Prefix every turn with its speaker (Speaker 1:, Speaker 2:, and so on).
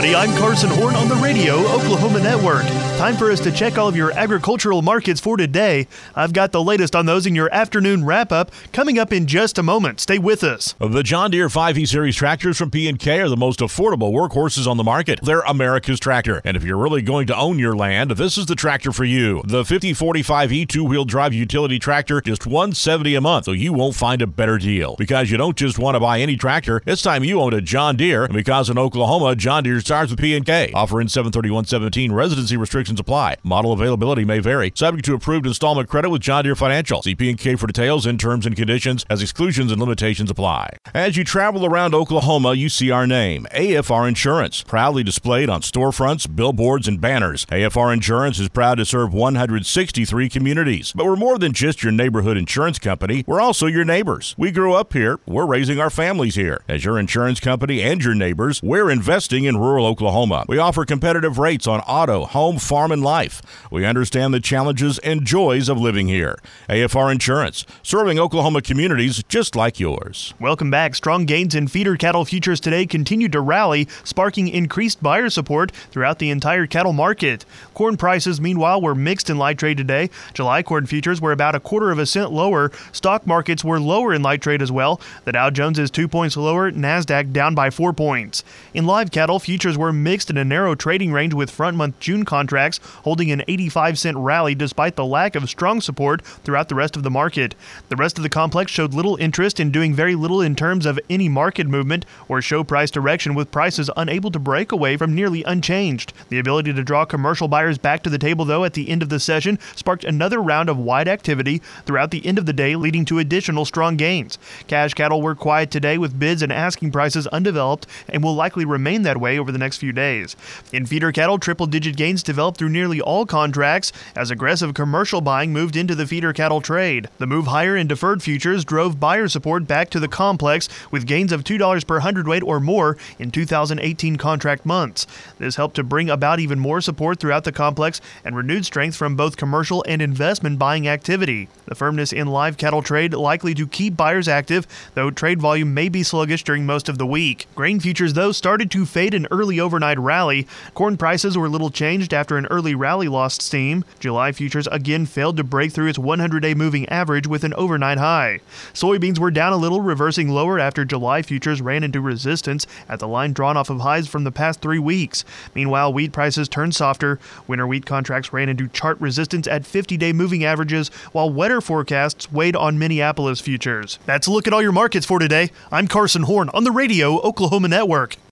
Speaker 1: Hey, I'm Carson Horn on the Radio Oklahoma Network. Time for us to check all of your agricultural markets for today. I've got the latest on those in your afternoon wrap-up coming up in just a moment. Stay with us.
Speaker 2: The John Deere 5E Series tractors from P&K are the most affordable workhorses on the market. They're America's tractor. And if you're really going to own your land, this is the tractor for you. The 5045E two-wheel drive utility tractor, just $170 a month, so you won't find a better deal. Because you don't just want to buy any tractor, it's time you own a John Deere. And because in Oklahoma, John Deere starts with P&K. Offer in 731.17. Residency restrictions apply. Model availability may vary. Subject to approved installment credit with John Deere Financial. See P&K for details and terms and conditions as exclusions and limitations apply. As you travel around Oklahoma, you see our name, AFR Insurance, proudly displayed on storefronts, billboards, and banners. AFR Insurance is proud to serve 163 communities. But we're more than just your neighborhood insurance company. We're also your neighbors. We grew up here. We're raising our families here. As your insurance company and your neighbors, we're investing in rural Oklahoma. We offer competitive rates on auto, home, farm, and life. We understand the challenges and joys of living here. AFR Insurance, serving Oklahoma communities just like yours.
Speaker 1: Welcome back. Strong gains in feeder cattle futures today continued to rally, sparking increased buyer support throughout the entire cattle market. Corn prices, meanwhile, were mixed in light trade today. July corn futures were about 1/4 cent lower. Stock markets were lower in light trade as well. The Dow Jones is 2 points lower, NASDAQ down by 4 points. In live cattle, futures were mixed in a narrow trading range with front-month June contracts holding an 85-cent rally despite the lack of strong support throughout the rest of the market. The rest of the complex showed little interest in doing very little in terms of any market movement or show price direction, with prices unable to break away from nearly unchanged. The ability to draw commercial buyers back to the table, though, at the end of the session sparked another round of wide activity throughout the end of the day, leading to additional strong gains. Cash cattle were quiet today with bids and asking prices undeveloped and will likely remain that way over the next few days. In feeder cattle, triple-digit gains developed through nearly all contracts as aggressive commercial buying moved into the feeder cattle trade. The move higher in deferred futures drove buyer support back to the complex with gains of $2 per hundredweight or more in 2018 contract months. This helped to bring about even more support throughout the complex and renewed strength from both commercial and investment buying activity. The firmness in live cattle trade likely to keep buyers active, though trade volume may be sluggish during most of the week. Grain futures, though, started to fade an early overnight rally. Corn prices were little changed after an early rally lost steam. July futures again failed to break through its 100-day moving average with an overnight high. Soybeans were down a little, reversing lower after July futures ran into resistance at the line drawn off of highs from the past 3 weeks. Meanwhile, wheat prices turned softer. Winter wheat contracts ran into chart resistance at 50-day moving averages, while wetter forecasts weighed on Minneapolis futures. That's a look at all your markets for today. I'm Carson Horn on the Radio Oklahoma Network.